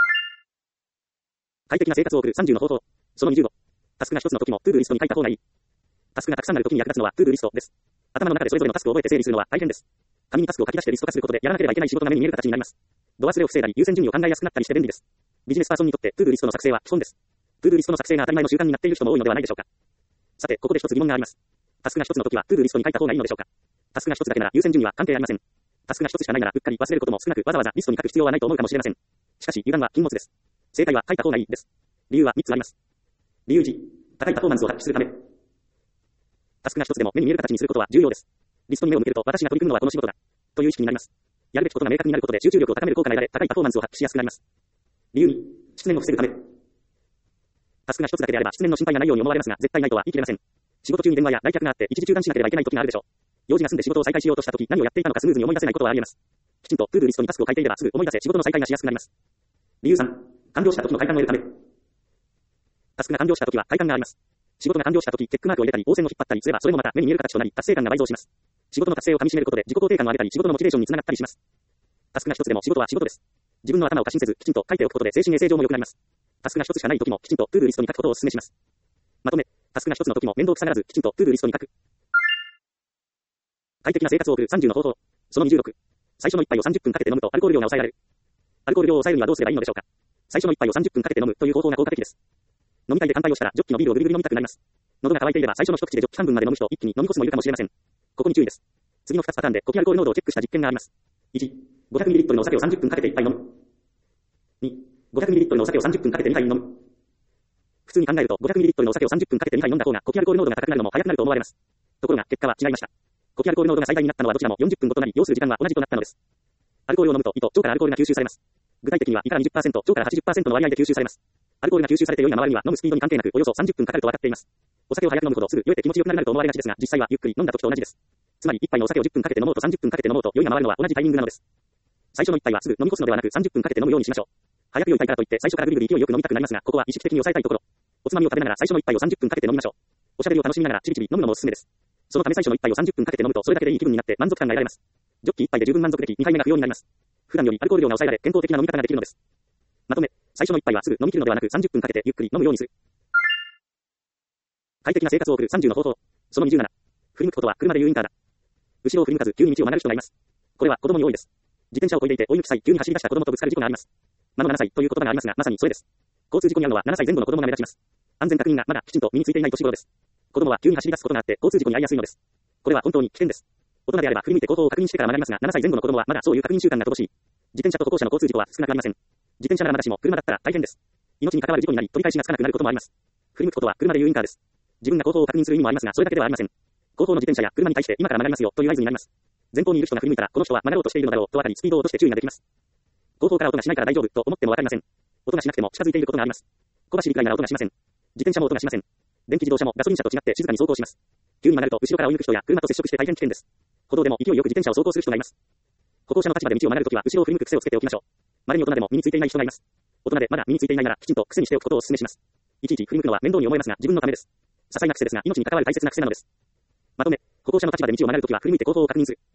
Speaker 1: 快適な生活を送る30の方法。その25。タスクが一つの時もトゥードゥリストに書いた方がいい。タスクがたくさんある時に役立つのはトゥードゥリストです。頭の中でそれぞれのタスクを覚えて整理するのは大変です。紙にタスクを書き出してリスト化することでやらなければいけない仕事が目に見える形になります。度忘れを防いだり優先順位を考えやすくなったりして便利です。ビジネスパーソンにとってトゥードゥリストの作成は基本です。トゥードゥリストの作成が当たり前の習慣になっている人も多いのではないでしょうか。さて、ここで一つ疑問があります。タスクが一つの時はトゥードゥリストに書いた方がいいのでしょうか。タスクが一つだけなら優先順位は関係ありません。タスクが一つしかないならうっかり忘れることも少なくわざわざリストに書く必要はないと思うかもしれません。しかし油断は禁物です。正解は書いた方がいいです。理由は3つあります。理由1、高いパフォーマンスを発揮するため。タスクが一つでも目に見える形にすることは重要です。リストに目を向けると私が取り組むのはこの仕事だという意識になります。やるべきことが明確になることで集中力を高める効果が得られ高いパフォーマンスを発揮しやすくなります。理由2、失念を防ぐため。タスクが一つだけであれば失念の心配がないように思われますが絶対ないとは言い切れません。仕事中に電話や来客があって一時中断しなければいけない時があるでしょう。用事が済んで仕事を再開しようとした時何をやっていたのかスムーズに思い出せないことはありえます。きちんとトゥードゥリストにタスクを書いていればすぐ思い出せ仕事の再開がしやすくなります。理由3、完了した時の快感を得るため。タスクが完了した時は快感があります。仕事が完了した時チェックマークを入れたり、応線を引っ張ったりすればそれもまた目に見える形となり達成感が倍増します。仕事の達成をかみ締めることで自己肯定感を上げたり仕事のモチベーションにつながったりします。タスクが一つでも仕事は仕事です。自分の頭を過信せずきちんと書いておくことで精神衛生上も良くなります。タスクが一つしかない時もきちんとトゥードゥリストに書くことをお勧めします。まとめ、タスクが一つの時も面倒くさがらずきちんとトゥードゥリストに書く。快適な生活を送る30の方法。その26。最初の一杯を30分かけて飲むとアルコール量が抑えられる。アルコール量を抑えるにはどうすればいいのでしょうか。最初の一杯を30分かけて飲むという方法が効果的です。飲み会で乾杯をしたらジョッキのビールをぐりぐり飲みたくなります。喉が渇いていれば最初の一口でジョッキ半分まで飲む人一気に飲み干すもいるかもしれません。ここに注意です。次の2つパターンで呼気アルコール濃度をチェックした実験があります。1、500ml のお酒を30分かけて1杯飲む。2、500ml のお酒を30分かけて2杯飲む。普通に考えると 500ml のお酒を30分かけて2杯飲んだ方が呼気アルコール濃度が高くなるのも早くなると思われます。ところが結果は違いました。呼気アルコール濃度が最大になったのはどちらも40分ごとなり要する時間は同じとなったのです。アルコールを飲むと胃と腸からアルコールが吸収されます。 具体的には胃から 20%、腸から 80% の割合で吸収されます。アルコールが吸収されて良いが回るには飲むスピードに関係なくおよそ30分かかると分かっています。お酒を早く飲むほどすぐ酔えて気持ちよくなると思われがちですが、実際はゆっくり飲んだ時と同じです。つまり1杯のお酒を10分かけて飲もうと30分かけて飲もうと酔いが回るのは同じタイミングなのです。最初の1杯はすぐ飲み干すのではなく30分かけて飲むようにしましょう。早く酔いたいからといって最初からぐりぐり勢いよく飲みたくなりますが、ここは意識的に抑えたいところ。おつまみを食べながら最初の1杯を30分かけて飲みましょう。おしゃべりを楽しみながらちびちび飲むのもおすすめです。そのため最初の1杯を30分かけて飲むとそれだけでいい気分になって満足感が得られます。ジョッキ1杯で十分満足でき2杯目が不要になります。普段よりアルコール量が抑えられ健康的な飲み方ができるのです。まとめ、最初の1杯はすぐ飲み切るのではなく30分かけてゆっくり飲むようにする。快適な生活を送る30の方法。その27。振り向くことは車で言うインカーだ。後ろを振り向かず急に道を曲がる人がいます。これは子供に多いです。自転車を漕いでいて追い抜き際急に走り出した子供とぶつかる事故があります。魔の7歳という言葉がありますが、まさにそれです。交通事故に遭うのは7歳前後の子供が目立ちます。安全確認がまだきちんと身についていない年頃です。子供は急に走り出すことがあって交通事故に遭いやすいのです。これは本当に危険です。大人であれば振り向いて後方を確認してから曲がりますが、7歳前後の子供はまだそういう確認習慣が乏しい。自転車と歩行者の交通事故は少なくありません。自転車ならまだしも車だったら大変です。命に関わる事故になり取り返しがつかなくなることもあります。振り向くことは車で言うインカーです。自分が後方を確認する意味もありますが、それだけではありません。後方の自転車や車に対して今から曲がりますよという合図になります。前方にいる人が振り向いたらこの人は曲がろうとしているのだろうと分かりスピードを落として注意ができます。後方から音がしないから大丈夫と思っても分かりません。音がしなくても近づいていることがあります。小走りくらいなら音がしません。自転車も音がしません。電気自動車もガソリン車と違って静かに走行します。急に曲がると後ろから追い抜く人や車と接触して大変危険です。歩道でも勢いよく自転車を走行する人がいます。歩行者の立場で道を曲がるときは後ろを振り向く癖をつけておきましょう。稀に大人でも身についていない人がいます。大人でまだ身についていないならきちんと癖にしておくことをお勧めします。いちいち振り向くのは面倒に思えますが自分のためです。些細な癖ですが命に関わる大切な癖なのです。まとめ、歩行者の立場で道を曲がるときは振り向いて後方を確認する。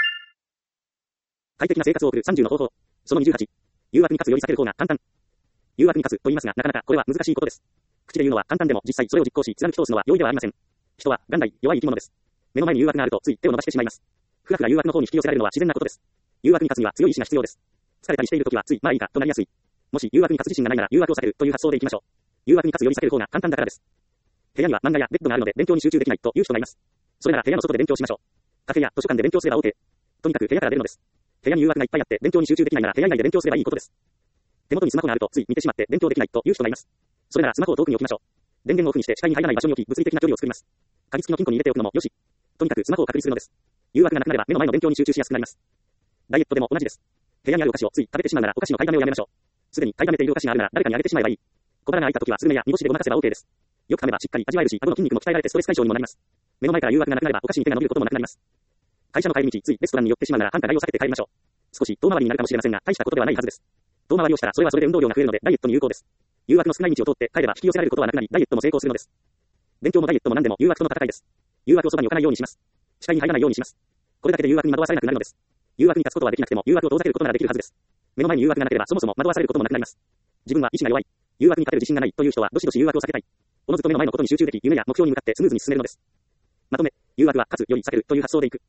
Speaker 1: 快適な生活を送る30の方法。その28。誘惑に勝つより避ける方が簡単。誘惑に勝つと言いますがなかなかこれは難しいことです。口で言うのは簡単でも実際それを実行し貫き通すのは容易ではありません。人は元来弱い生き物です。目の前に誘惑があるとつい手を伸ばしてしまいます。ふらふら誘惑の方に引き寄せられるのは自然なことです。誘惑に勝つには強い意志が必要です。疲れたりしているときはついまあいいかとなりやすい。もし誘惑に勝つ自信がないなら誘惑を避けるという発想でいきましょう。誘惑に勝つより避ける方が簡単だからです。部屋には漫画やベッドがあるので勉強に集中できないという人がいます。それなら部屋の外で勉強しましょう。カフェや図書館で勉強すれば OK。とにかく部屋から出るのです。部屋に誘惑がいっぱいあって勉強に集中できないなら部屋以外で勉強すればいいことです。手元にスマホがあるとつい見てしまって勉強できないという人がいます。それならスマホを遠くに置きましょう。電源をオフにして視界に入らない場所に置き物理的な距離を作ります。鍵付きの金庫に入れておくのもよし。とにかくスマホを隔離するのです。誘惑がなくなれば目の前の勉強に集中しやすくなります。ダイエットでも同じです。部屋にあるお菓子をつい食べてしまうならお菓子の買いだめをやめましょう。すでに買いだめているお菓子があるなら誰かにあげてしまえばいい。小腹が空いた時はスルメや煮干しでごまかせば OK です。よく噛めばしっかり味わえるし顎の筋肉も鍛えられてストレス解消にもなります。目の前から誘惑がなくなればお菓子に手が伸びることもなくなります。会社の帰り道ついレストランに寄ってしまうなら繁華街を避けて帰りましょう。少し遠回りになるかもしれませんが大したことではないはずです。遠回りをしたらそれはそれで運動量が増えるのでダイエットに有効です。誘惑の少ない道を通って帰れば引き寄せられることはなくなりダイエットも成功するのです。勉強もダイエットも何でも誘惑との戦いです。誘惑をそばに置かないようにします。視界に入らないようにします。これだけで誘惑に惑わされなくなるのです。誘惑に立つことはできなくても誘惑を遠ざけることならできるはずです。目の前に誘惑がなければそもそも惑わされることもなくなります。自分は意志が弱い。誘惑に勝てる自信がないという人はどしどし誘惑を避けたい。おのずと目の前のことに集中でき夢や目標に向かってスムーズに進めるのです。まとめ、誘惑は勝つより避けるという発想でいく。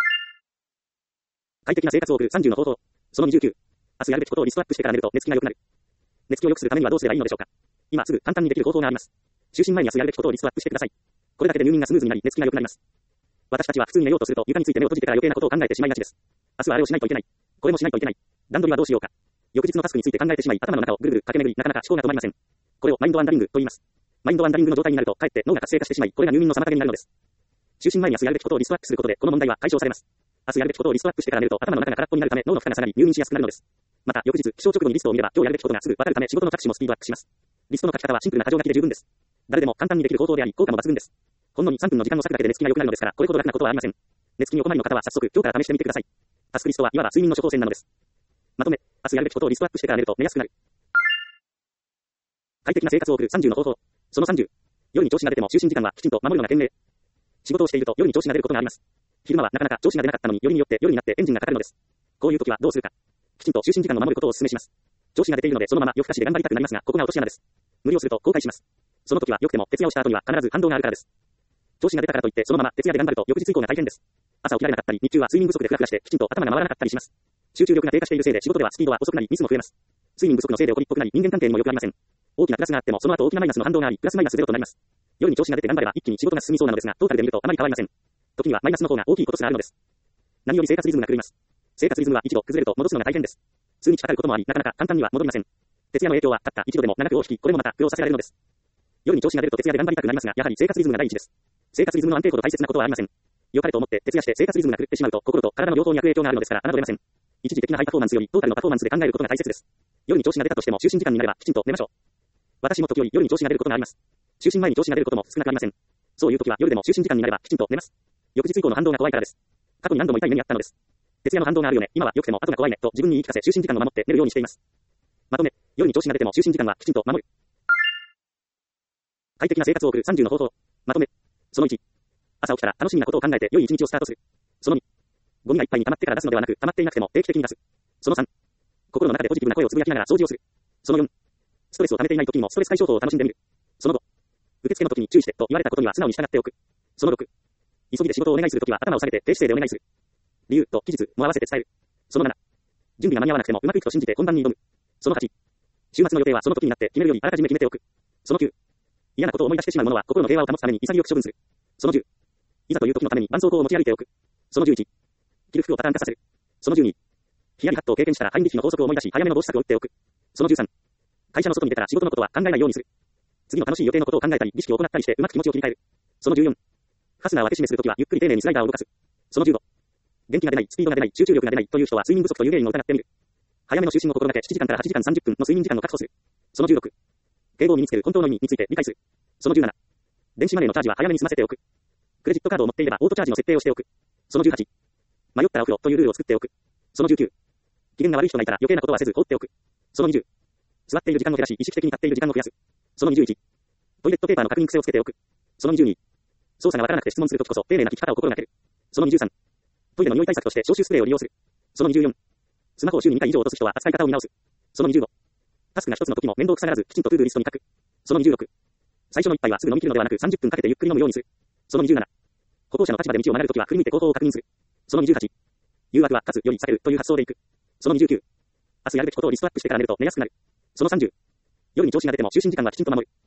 Speaker 1: 快適な生活を送る30の方法。その29。明日やるべきことをリストアップしてから寝ると寝つきが良くなる。寝つきを良くするためにはどうすればいいのでしょうか。今すぐ簡単にできる方法があります。就寝前に明日やるべきことをリストアップしてください。これだけで入眠がスムーズになり寝つきが良くなります。私たちは普通に寝ようとすると床について目を閉じてから余計なことを考えてしまいがちです。明日はあれをしないといけない。これもしないといけない。段取りはどうしようか。翌日のタスクについて考えてしまい頭の中をぐるぐる駆け巡りなかなか思考が止まりません。これをマインドワンダリングと言います。マインドワンダリングの状態になるとかえって脳が活性化してしまいこれが入眠の妨げになるのです。就寝前に明日やるべきことをリストアップすることでこの問題は解消されます。明日やるべきことをリストアップしてから寝ると頭の中が空っぽになるため脳の負荷が下がり入眠しやすくなるのです。また翌日起床直後にリストを見れば今日やるべきことがすぐわかるため仕事の着手もスピードアップします。リストの書き方はシンプルな箇条書きで十分です。誰でも簡単にできる方法であり効果も抜群です。ほんのに3分の時間を割くだけで寝つきが良くなるのですからこれほど楽なことはありません。寝つきにお困りの方は早速今日から試してみてください。タスクリストはいわば睡眠の処方箋なのです。まとめ、明日やるべきことをリストアップしてから寝ると寝やすくなる。快適な生活を送る30の方法。その30。夜に調子が出ても就寝時間はきちんと守るのが賢明。仕事をしていると夜に調子が出ることがあります。昼間はなかなか調子が出なかったのによりによって夜になってエンジンがかかるのです。こういう時はどうするか。きちんと就寝時間を守ることをお勧めします。調子が出ているのでそのまま夜更かしで頑張りたくなりますがここが落とし穴です。無理をすると後悔します。その時は良くても徹夜をした後には必ず反動があるからです。調子が出たからといってそのまま徹夜で頑張ると翌日以降が大変です。朝起きられなかったり日中は睡眠不足でフラフラしてきちんと頭が回らなかったりします。集中力が低下しているせいで仕事ではスピードは遅くなりミスも増えます。睡眠不足のせいで怒りっぽくなり人間関係にも良くありません。大きなプラスがあってもその後大きなマイナスの反動がありプラスマイナスゼロとなります。夜に調子が出て頑張れば一気に仕事が進みそうなのですがトータルで見るとあまり変わりません。時にはマイナスの方が大きいことすらあるのです。何より生活リズムが狂います。生活リズムは一度崩れると戻すのが大変です。数日かかることもありなかなか簡単には戻りません。徹夜の影響はたった一度でも長く大ききこれもまた苦労させられるのです。夜に調子が出ると徹夜で頑張りたくなりますがやはり生活リズムが第一です。生活リズムの安定ほど大切なことはありません。良かれと思って徹夜して生活リズムが狂ってしまうと心と体の両方に悪影響があるのですから侮れません。 一時的なハイパフォーマンスよりトータルのパフォーマンスで考えることが大切です。夜に調子が出たとしても就寝時間になればきちんと寝ましょう。私も時折夜に調子が出ることがあります。就寝前に調子が出ることも少なくありません。そういう時は夜でも就寝時間になればきちんと寝ます。翌日以降の反動が怖いからです。過去に何度も痛い目にあったのです。徹夜の反動があるよね。今は良くても後が怖いねと自分に言い聞かせ就寝時間を守って寝るようにしています。まとめ、夜に調子が出ても就寝時間はきちんと守る。快適な生活を送る30の方法。まとめ。その1。朝起きたら楽しみなことを考えて良い一日をスタートする。その2。ゴミがいっぱいに溜まってから出すのではなく、溜まっていなくても定期的に出す。その3。心の中でポジティブな声をつぶやきながら掃除をする。その4。ストレスを溜めていない時にもストレス解消法を楽しんでみる。その5。受付の時に注意してと言われたことには素直に従っておく。その6。急ぎで仕事をお願いするときは頭を下げて低姿勢でお願いする。理由と期日も合わせて伝える。その7。準備が間に合わなくてもうまくいくと信じて本番に挑む。その8。週末の予定はその時になって決めるよりあらかじめ決めておく。その9。嫌なことを思い出してしまうものは心の平和を保つために潔く処分する。その10。いざという時のために絆創膏を持ち歩いておく。その11。着る服をパターン化させる。その12。ヒヤリハットを経験したらハインリッヒの法則を思い出し早めの防止策を打っておく。その13。会社の外に出たら仕事のことは考えないようにする。次の楽しい予定のことを考えたり儀式を行ったりしてうまく気持ちを切り替える。その14。ファスナーを開け閉めするときはゆっくり丁寧にスライダーを動かす。その15。元気が出ない、スピードが出ない、集中力が出ないという人は睡眠不足という原因を疑ってみる。早めの就寝を心がけ7時間から8時間30分の睡眠時間を確保する。その16。敬語を身につける本当の意味について理解する。その17。電子マネーのチャージは早めに済ませておく。クレジットカードを持っていればオートチャージの設定をしておく。その18。迷ったらお風呂というルールを作っておく。その19。機嫌が悪い人がいたら余計なことはせず放っておく。その20。座っている時間を減らし意識的に立っている時間を増やす。その21。トイレットペーパーの確認癖をつけておく。その22。操作がわからなくて質問するときこそ丁寧な聞き方を心がける。その23。トイレの匂い対策として消臭スプレーを利用する。その24。スマホを週に2回以上落とす人は扱い方を見直す。その25。タスクが一つの時も面倒くさがらずきちんとトゥードゥリストに書く。その26。最初の一杯はすぐ飲み切るのではなく30分かけてゆっくり飲むようにする。その27。歩行者の立場で道を曲がるときは振り向いて後方を確認する。その28。誘惑は勝つより避けるという発想でいく。その29。明日やるべきことをリストアップしてから寝ると寝やすくなる。その30。夜に調子が出ても就寝時間はきちんと守る。